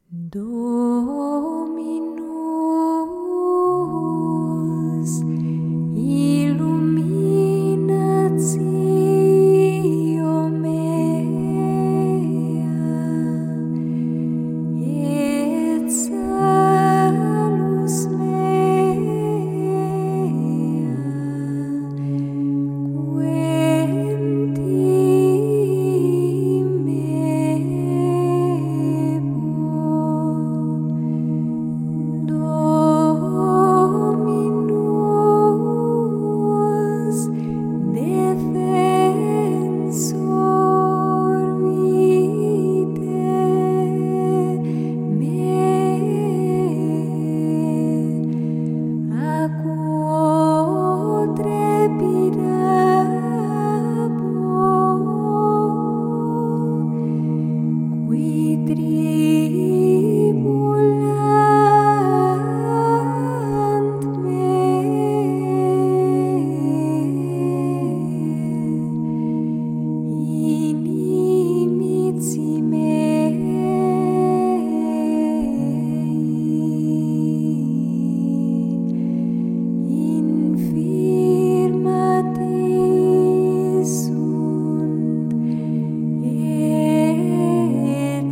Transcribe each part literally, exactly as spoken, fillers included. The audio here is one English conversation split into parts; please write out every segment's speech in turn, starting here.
Dominus illuminatio mea et salus mea quem Dominus defensor vitae meae, a quo trepidabo, qui tribulant me, inimici mei, infirmitis sunt et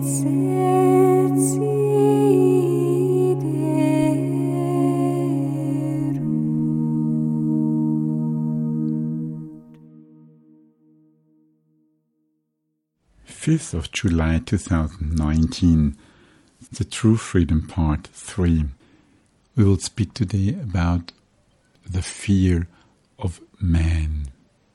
fifth of July two thousand nineteen, the True Freedom Part three. We will speak today about the fear of man.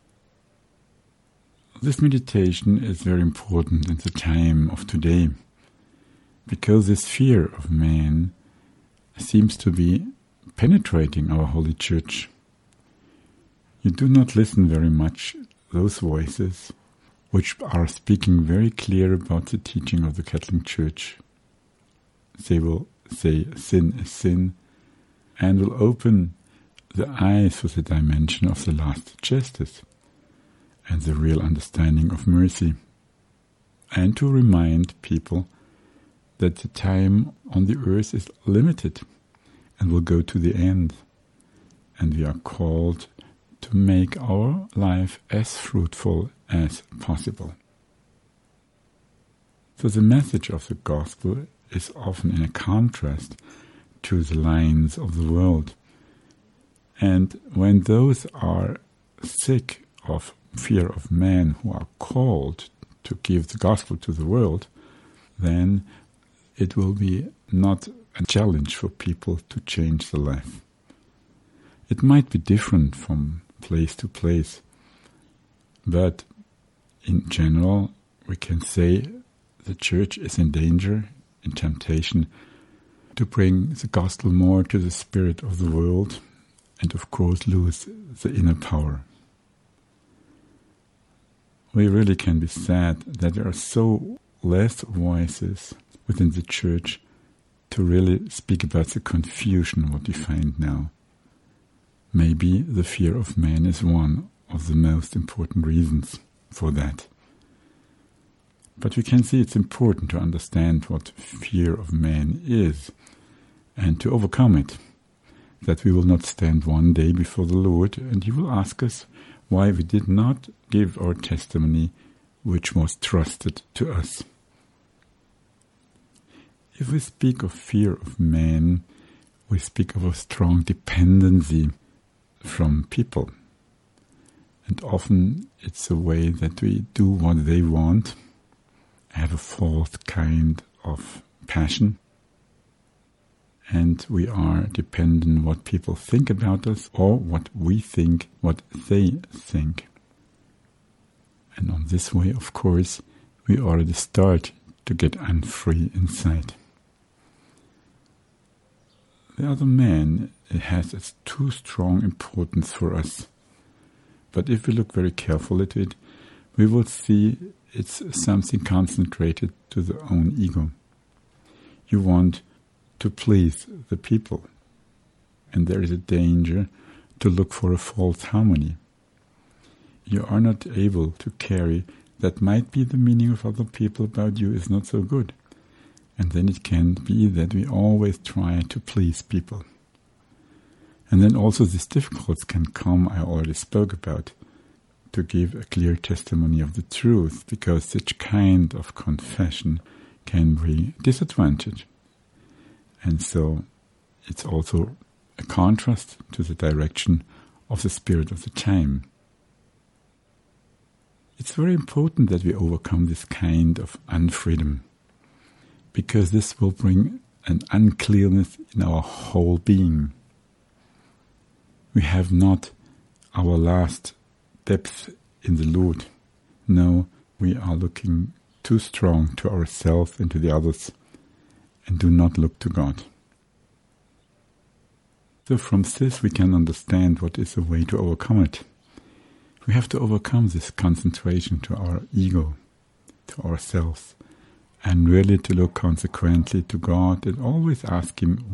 This meditation is very important in the time of today, because this fear of man seems to be penetrating our Holy Church. You do not listen very much to those voices which are speaking very clear about the teaching of the Catholic Church. They will say sin is sin and will open the eyes for the dimension of the last justice and the real understanding of mercy, and to remind people that the time on the earth is limited and will go to the end, and we are called to make our life as fruitful as possible. So the message of the gospel is often in a contrast to the lines of the world. And when those are sick of fear of man who are called to give the gospel to the world, then it will be not a challenge for people to change the life. It might be different from place to place, but in general, we can say the Church is in danger, in temptation, to bring the gospel more to the spirit of the world and, of course, lose the inner power. We really can be sad that there are so less voices within the Church to really speak about the confusion what we find now. Maybe the fear of man is one of the most important reasons for that. But we can see it's important to understand what fear of man is and to overcome it, that we will not stand one day before the Lord and He will ask us why we did not give our testimony which was trusted to us. If we speak of fear of man, we speak of a strong dependency from people. And often it's a way that we do what they want, have a false kind of passion, and we are dependent on what people think about us or what we think, what they think. And on this way, of course, we already start to get unfree inside. The other man, it has its too strong importance for us. But if we look very carefully at it, we will see it's something concentrated to the own ego. You want to please the people, and there is a danger to look for a false harmony. You are not able to carry that might be the meaning of other people about you is not so good, And then it can be that we always try to please people. And then also these difficulties can come, I already spoke about, to give a clear testimony of the truth, because such kind of confession can bring disadvantage. And so it's also a contrast to the direction of the spirit of the time. It's very important that we overcome this kind of unfreedom, because this will bring an unclearness in our whole being. We have not our last depth in the Lord. No, we are looking too strong to ourselves and to the others, and do not look to God. So from this we can understand what is the way to overcome it. We have to overcome this concentration to our ego, to ourselves, and really to look consequently to God and always ask Him,